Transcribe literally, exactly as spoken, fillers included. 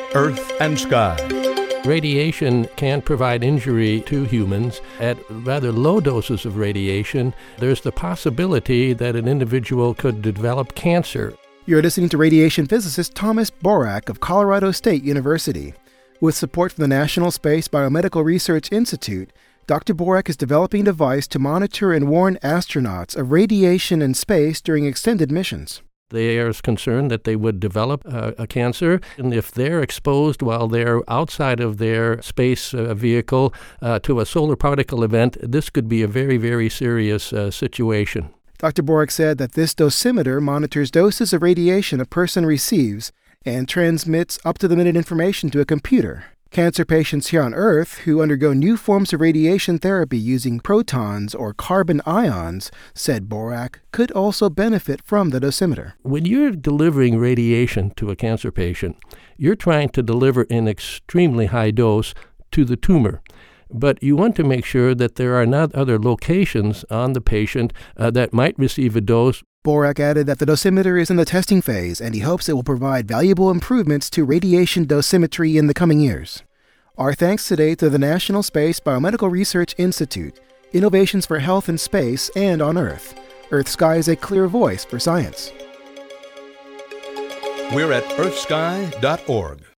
Earth and Sky. Radiation can provide injury to humans. At rather low doses of radiation, there's the possibility that an individual could develop cancer. You're listening to radiation physicist Thomas Borak of Colorado State University. With support from the National Space Biomedical Research Institute, Doctor Borak is developing a device to monitor and warn astronauts of radiation in space during extended missions. They are concerned that they would develop uh, a cancer, and if they're exposed while they're outside of their space uh, vehicle uh, to a solar particle event, this could be a very, very serious uh, situation. Doctor Borak said that this dosimeter monitors doses of radiation a person receives and transmits up-to-the-minute information to a computer. Cancer patients here on Earth who undergo new forms of radiation therapy using protons or carbon ions, said Borak, could also benefit from the dosimeter. When you're delivering radiation to a cancer patient, you're trying to deliver an extremely high dose to the tumor. But you want to make sure that there are not other locations on the patient uh, that might receive a dose. Borak added that the dosimeter is in the testing phase, and he hopes it will provide valuable improvements to radiation dosimetry in the coming years. Our thanks today to the National Space Biomedical Research Institute, Innovations for Health in Space and on Earth. Earth Sky is a clear voice for science. We're at earth sky dot org.